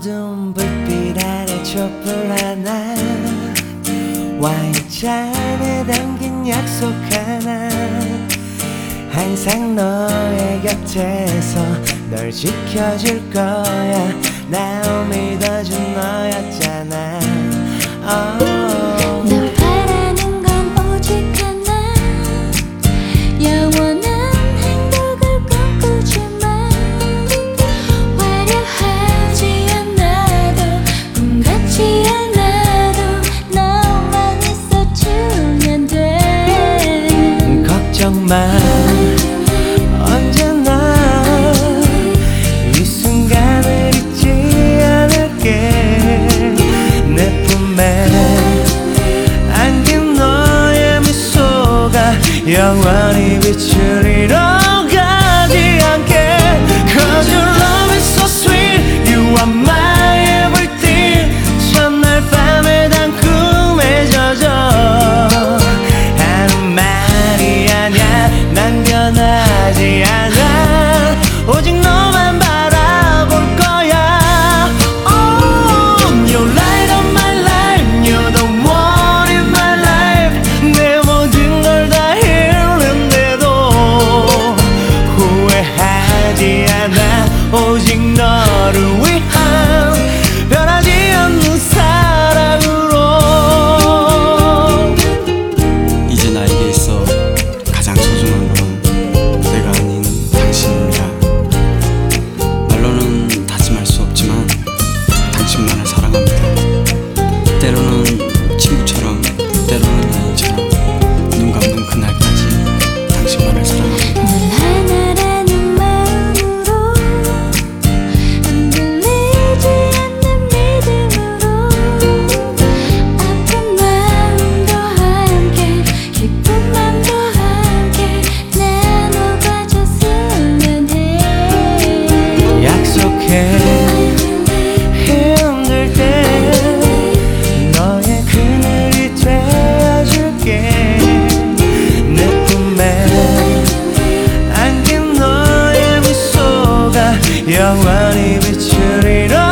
어두운 불빛 아래 촛불 하나, 와인잔에 담긴 약속 하나. 항상 너의 곁에서 널 지켜줄 거야. 날 믿어준 너였잖아. 널 바라는 건 오직 하나, 영원한 행복을 꿈꾸지만 화려하지 않아도 꿈 같지 않아도 너만 있어주면 돼. 걱정 마, 언제나 이 순간을 잊지 않을게. 내 품에 안긴 너의 미소가 영원히 비추리러 가지 않게. Cause your love is so sweet, you are my everything. 첫날 밤에 단 꿈에 젖어 하는 말이 아냐. 난 변하지 않아, 오직 너만 바라볼 거야. Oh, you're light of my life, you're the one in my life. 내 모든 걸 다 잃는데도 후회하지 않아, 오직 너를 위한 변하지 않는 사랑으로. 이제 나에게 있어 가장 소중한 건 내가 아닌 당신입니다. 말로는 다짐할 수 없지만 당신만을 사랑합니다. 때로는 친구처럼, 때로는 연인처럼, 눈 감는 그날까지 당신만을 사랑합니다. 늘 하나라는 마음으로, 흔들리지 않는 믿음으로, 아픈 마음도 함께 기쁜 맘도 함께 나눠봐줬으면 해. 약속해, 힘들 때 너의 그늘이 되어줄게. 내 품에 안긴 너의 미소가 영원히 비추리라.